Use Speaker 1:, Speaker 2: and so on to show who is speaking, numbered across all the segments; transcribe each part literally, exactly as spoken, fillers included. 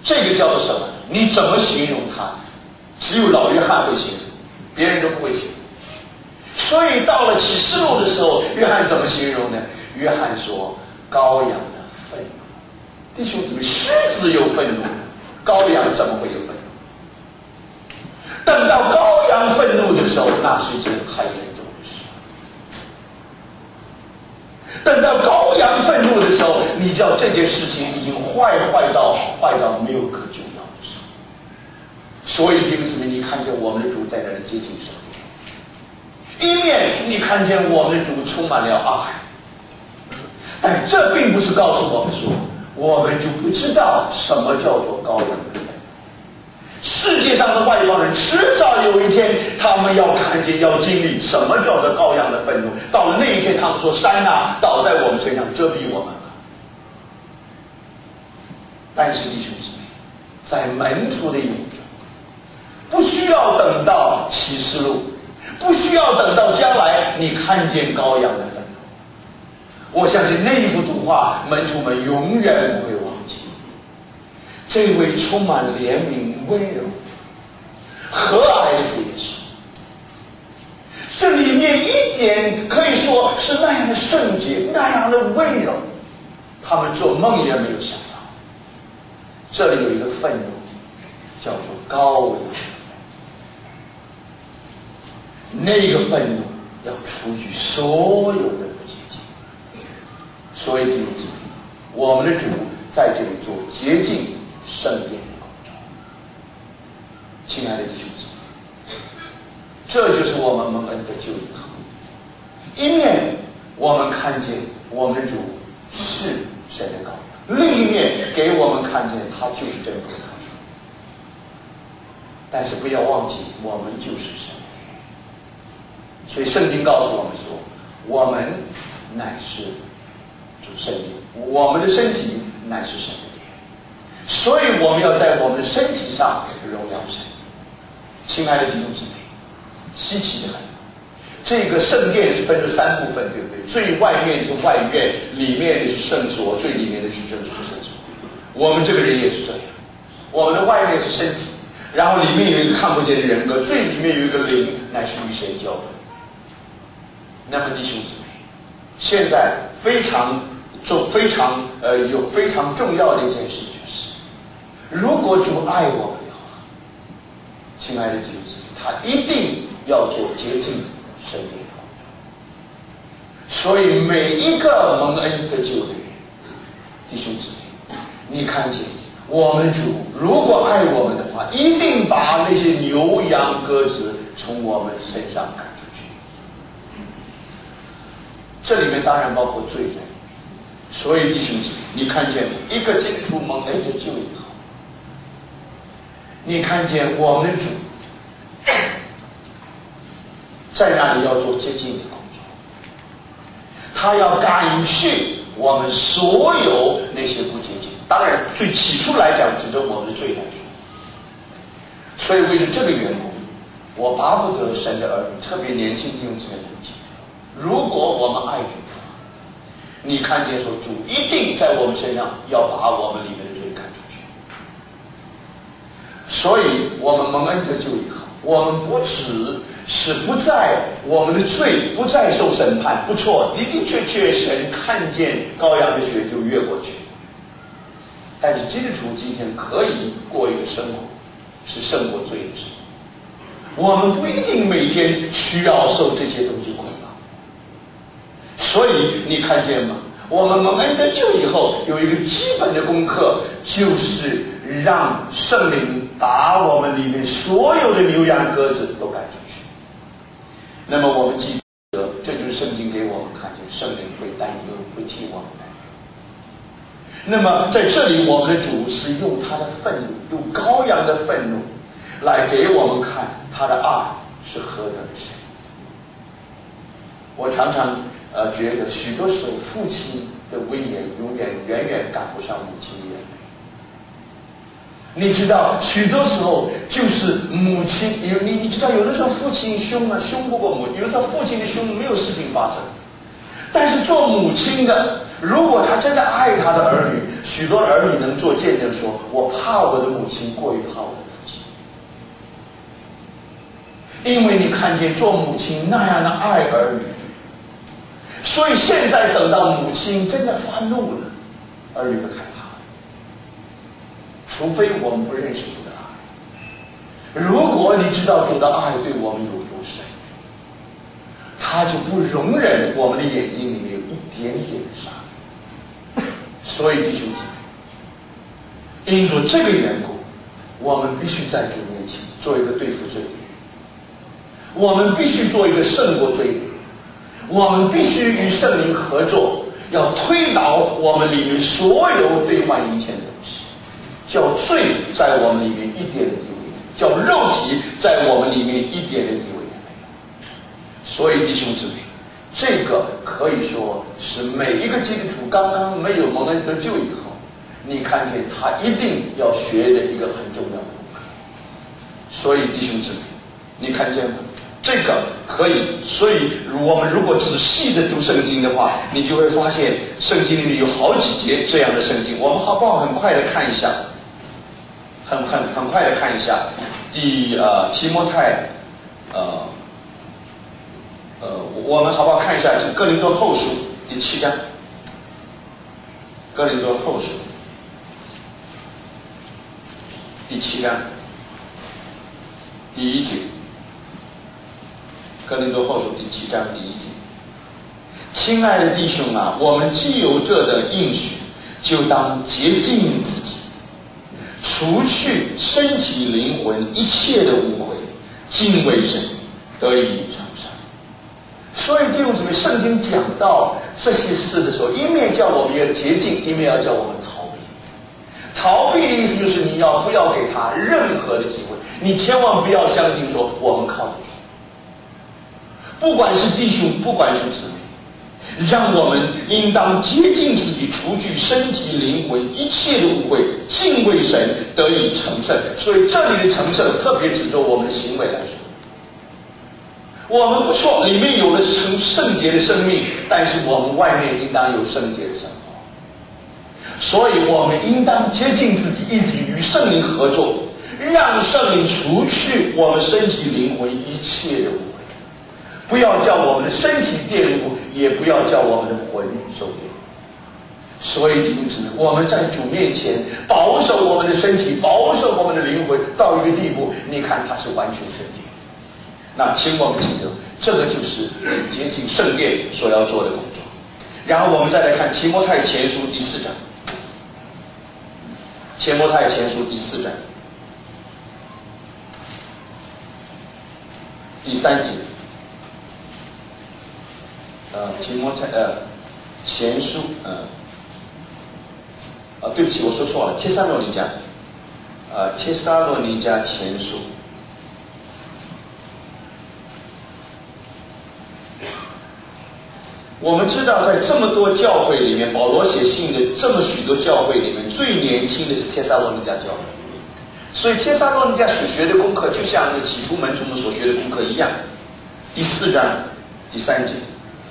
Speaker 1: 这个叫做什么？你怎么形容它？只有老约翰会形容，别人都不会形容。所以到了启示录的时候，约翰怎么形容呢？约翰说羔羊的愤怒。弟兄姊妹，狮子有愤怒，羔羊怎么会有愤怒？等到羔羊愤怒的时候，那是一件太严重的事。等到羔羊愤怒的时候，你知道这件事情已经坏坏到坏到没有可救药的时候。所以弟兄姊妹，你看见我们的主在那里接近神，一面你看见我们的主充满了爱，但这并不是告诉我们说我们就不知道什么叫做羔羊的愤怒。世界上的外邦人迟早有一天他们要看见要经历什么叫做羔羊的愤怒，到了那一天他们说山啊倒在我们身上遮蔽我们了。但是弟兄姊妹，在门徒的眼中，不需要等到启示录，不需要等到将来你看见羔羊的愤怒，我相信那一幅图画门徒们永远不会忘记。这位充满怜悯、温柔、和蔼的主耶稣，这里面一点可以说是那样的圣洁，那样的温柔，他们做梦也没有想到。这里有一个愤怒，叫做羔羊。那个愤怒要除去所有的不洁净。所以弟兄姊妹，我们的主在这里做洁净圣殿的工作。亲爱的弟兄姊妹，这就是我们蒙恩的救以后，一面我们看见我们的主是神的羔羊，另一面给我们看见他就是真葡萄树。但是不要忘记，我们就是神。所以圣经告诉我们说，我们乃是主圣灵，我们的身体乃是神的殿，所以我们要在我们的身体上荣耀神。亲爱的弟兄姊妹，稀奇的很，这个圣殿是分了三部分，对不对？最外面是外院，里面的是圣所，最里面的是真实圣所。我们这个人也是这样，我们的外面是身体，然后里面有一个看不见的人格，最里面有一个灵，乃是与神交的。那么弟兄姊妹，现在非常重非常呃有非常重要的一件事就是，如果主爱我们的话，亲爱的弟兄姊妹，他一定要做洁净圣殿的工作。所以每一个蒙恩得救的人，弟兄姊妹，你看见我们主如果爱我们的话，一定把那些牛羊鸽子从我们身上赶出去。这里面当然包括罪人。所以弟兄姊妹，你看见一个基督徒蒙恩得救以后，你看见我们的主在那里要做洁净的工作，他要赶去我们所有那些不洁净。当然最起初来讲指的我们的罪来说，所以为了这个缘故，我巴不得神的儿女，特别年轻弟兄姊妹能记得，如果我们爱主的话，你看见说主一定在我们身上要把我们里面的罪赶出去。所以我们蒙恩得救以后，我们不只是不在我们的罪不再受审判，不错，的的确确神看见羔羊的血就越过去。但是基督徒今天可以过一个生活是胜过罪的生活，我们不一定每天需要受这些东西捆绑。所以你看见吗？我们蒙恩得救以后有一个基本的功课，就是让圣灵把我们里面所有的牛羊鸽子都赶出去。那么我们记得，这就是圣经给我们看见圣灵会担忧，会替我们担忧。那么在这里我们的主是用他的愤怒，用羔羊的愤怒来给我们看他的爱是何等的深。我常常呃觉得许多时候父亲的威严永远远远赶不上母亲的眼泪。你知道许多时候就是母亲有你你知道有的时候父亲凶啊凶不过母，有的时候父亲的凶没有事情发生，但是做母亲的如果他真的爱他的儿女，许多儿女能做见证说，我怕我的母亲过于怕我的父亲。因为你看见做母亲那样的爱儿女，所以现在等到母亲真的发怒了，儿女会害怕。除非我们不认识主的爱。如果你知道主的爱对我们有多深，他就不容忍我们的眼睛里面有一点点的伤。所以弟兄姊妹，因着这个缘故，我们必须在主面前做一个对付罪人，我们必须做一个胜过罪人，我们必须与圣灵合作，要推倒我们里面所有对外阴欠的东西，叫罪在我们里面一点的地位，叫肉体在我们里面一点的地位也没有。所以弟兄姊妹，这个可以说是每一个基督徒刚刚没有蒙恩得救以后，你看见他一定要学的一个很重要的功课。所以弟兄姊妹，你看见吗？这个可以，所以我们如果仔细的读圣经的话，你就会发现圣经里面有好几节这样的圣经。我们好不好很快的看一下，很很很快的看一下第呃提摩太呃呃，我们好不好看一下这哥林多后书第七章？哥林多后书第七章第一节。哥林多后书第七章第一节：亲爱的弟兄啊，我们既有这的应许，就当洁净自己，除去身体灵魂一切的污秽，敬畏神，得以成圣。所以弟兄姊妹，圣经讲到这些事的时候，一面叫我们要洁净，一面要叫我们逃避。逃避的意思就是你要不要给他任何的机会，你千万不要相信说我们靠得住。不管是弟兄，不管是姊妹，让我们应当洁净自己，除去身体灵魂一切的污秽，敬畏神，得以成圣。所以这里的成圣特别指着我们的行为来说，我们不错，里面有了成圣洁的生命，但是我们外面应当有圣洁的生活。所以我们应当接近自己，一直与圣灵合作，让圣灵除去我们身体灵魂一切的污秽，不要叫我们的身体玷污，也不要叫我们的魂受玷污。所以因此我们在主面前保守我们的身体，保守我们的灵魂到一个地步，你看它是完全圣洁。那请我们记得，这个就是洁净圣殿所要做的工作。然后我们再来看提摩太前书第四章，提摩太前书第四章第三节，呃，提摩太呃前书呃啊，对不起，我说错了，帖撒罗尼迦，呃，帖撒罗尼迦前书。我们知道在这么多教会里面，保罗写信的这么许多教会里面，最年轻的是帖撒罗尼迦教会。所以帖撒罗尼迦所学的功课就像那起初门徒们所学的功课一样。第四章第三节，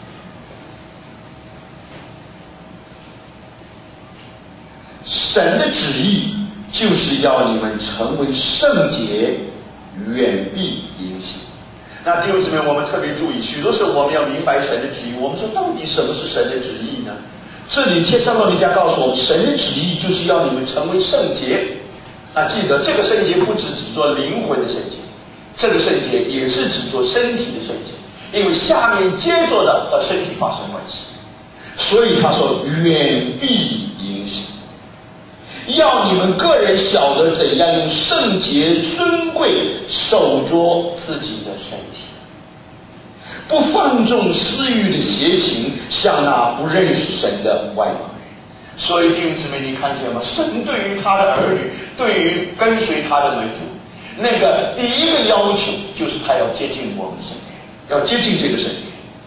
Speaker 1: 神的旨意就是要你们成为圣洁，远避淫行。那弟兄姊妹，我们特别注意，许多时候我们要明白神的旨意。我们说，到底什么是神的旨意呢？这里帖撒罗尼迦告诉我们，神的旨意就是要你们成为圣洁。那记得，这个圣洁不只指做灵魂的圣洁，这个圣洁也是指做身体的圣洁，因为下面接着的和身体发生关系。所以他说，远避淫行，要你们个人晓得怎样用圣洁尊贵守着自己的身体，不放纵私欲的邪情，像那不认识神的外邦人。所以弟兄姊妹，你看见吗？神对于他的儿女，对于跟随他的门徒，那个第一个要求就是他要接近我们的圣殿，要接近这个圣殿。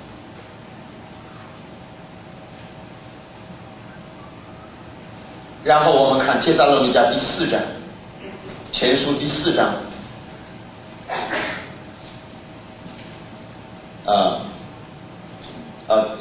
Speaker 1: 然后我们看帖撒罗尼迦第四章，前书第四章，呃呃呃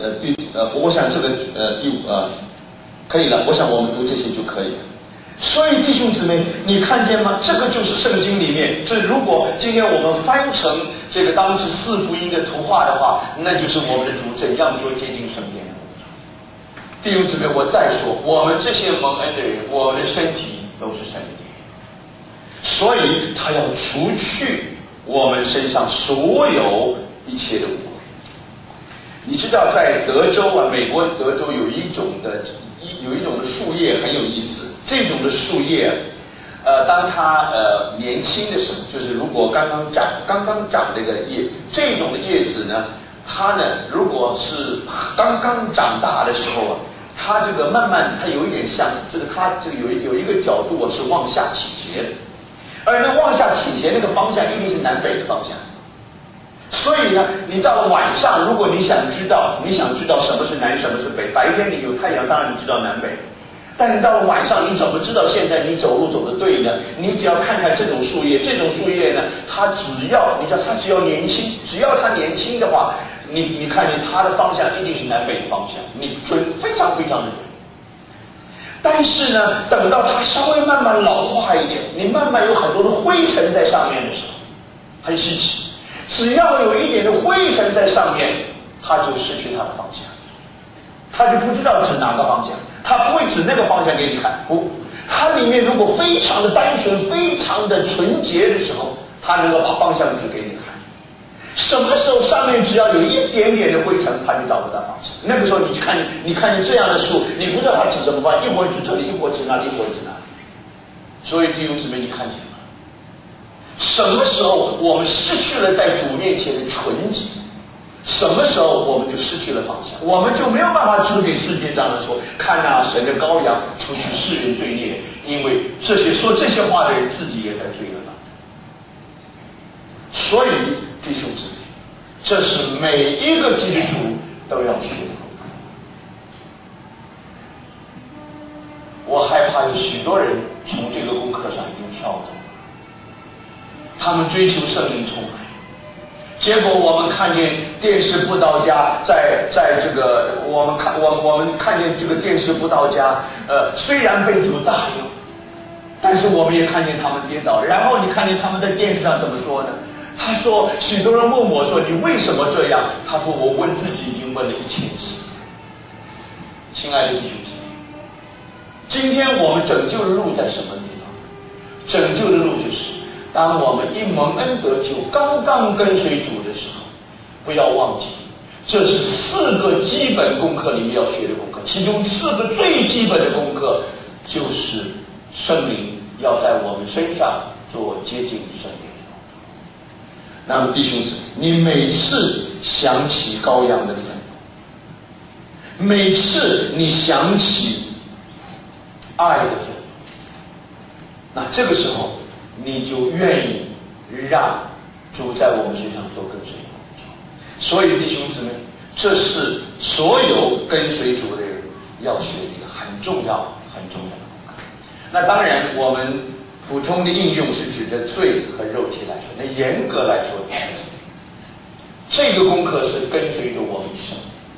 Speaker 2: 呃对呃，我想这个呃第五呃可以了，我想我们读这些就可以了。所以弟兄姊妹，你看见吗？这个就是圣经里面，这如果今天我们翻成这个当时四福音的图画的话，那就是我们的主怎样做接近圣殿的工作。弟兄姊妹，我再说，我们这些蒙恩的人，我们的身体都是圣殿，所以他要除去我们身上所有一切的污秽。你知道，在德州啊，美国德州有一种的一有一种的树叶很有意思。这种的树叶，呃，当它呃年轻的时候，就是如果刚刚长刚刚长这个叶，这种的叶子呢，它呢如果是刚刚长大的时候啊，它这个慢慢它有一点像，就是它这个有有一个角度啊是往下倾斜的，而那往下倾斜那个方向一定是南北的方向。所以呢，你到了晚上，如果你想知道你想知道什么是南什么是北，白天你有太阳，当然你知道南北。但是到了晚上，你怎么知道现在你走路走得对呢？你只要看看这种树叶，这种树叶呢，它只要你知道它只要年轻，只要它年轻的话，你你看见它的方向一定是南北的方向，你准非常非常的准。但是呢，等到它稍微慢慢老化一点，你慢慢有很多的灰尘在上面的时候，很稀奇，只要有一点的灰尘在上面，它就失去它的方向，它就不知道指哪个方向。他不会指那个方向给你看，不，它里面如果非常的单纯、非常的纯洁的时候，它能够把方向指给你看。什么时候上面只要有一点点的灰尘，它就找不到方向。那个时候你看，你看见这样的树，你不知道它指什么方向，一会儿指这里，一会儿指那里，一会儿指那里。所以弟兄姊妹，你看见吗？什么时候我们失去了在主面前的纯洁？什么时候我们就失去了方向，我们就没有办法指给世界上人说，看啊，神的羔羊除去世人罪孽，因为这些说这些话的人自己也在罪恶当中。所以弟兄姊妹，这是每一个基督徒都要学的功课。我害怕有许多人从这个功课上已经跳走了，他们追求圣灵充满。结果我们看见电视布道家在在这个我们看我我们看见这个电视布道家，呃，虽然被主大用，但是我们也看见他们跌倒。然后你看见他们在电视上怎么说呢？他说，许多人问我说：“你为什么这样？”他说：“我问自己已经问了一千次。”亲爱的弟兄姊妹，今天我们拯救的路在什么地方？拯救的路就是。当我们因蒙恩得救，刚刚跟随主的时候，不要忘记，这是四个基本功课里面要学的功课，其中四个最基本的功课就是圣灵要在我们身上做接近圣灵的工作。那么弟兄姊妹，你每次想起羔羊的愤怒，每次你想起爱的愤怒，那这个时候你就愿意让主在我们身上做跟随的工作。所以弟兄姊妹，这是所有跟随主的人要学的一个很重要很重要的功课。那当然我们普通的应用是指着罪和肉体来说，那严格来说这个功课是跟随着我们一生。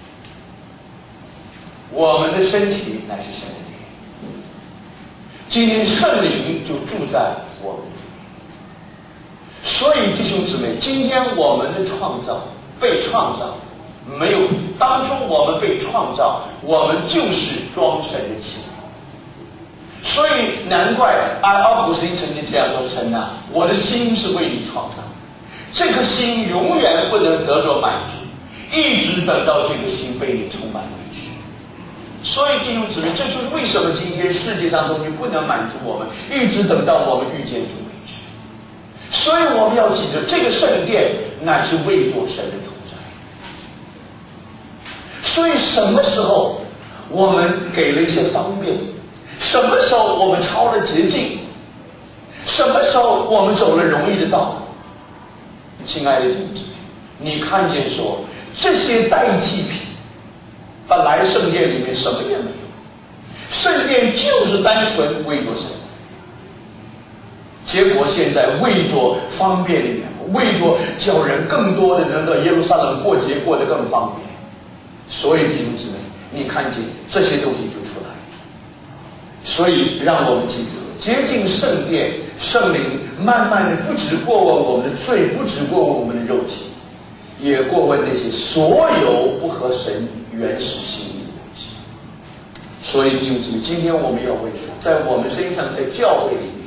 Speaker 2: 我们的身体乃是神的殿，今天圣灵就住在我们里面。所以弟兄姊妹，今天我们的创造被创造没有当初我们被创造，我们就是装神的器皿。所以难怪阿阿古斯丁曾经这样说：神啊，我的心是为你创造，这颗心永远不能得着满足，一直等到这个心被你充满为止。所以弟兄姊妹，这就是为什么今天世界上东西不能满足我们，一直等到我们遇见主为止。所以我们要记得，这个圣殿乃是为做神的同在。所以什么时候我们给了一些方便，什么时候我们抄了捷径，什么时候我们走了容易的道路。亲爱的弟兄姊妹，你看见说这些代替品本来圣殿里面什么也没有，圣殿就是单纯为做神，结果现在为做方便一点，为做叫人更多的能到耶路撒冷过节过得更方便，
Speaker 1: 所以弟兄姊妹，你看见这些东西就出来。所以让我们记得，接近圣殿，圣灵慢慢的不只过问我们的罪，不只过问我们的肉体，也过问那些所有不合神原始心意的东西。所以弟兄姊妹，今天我们要问说，在我们身上，在教会里面，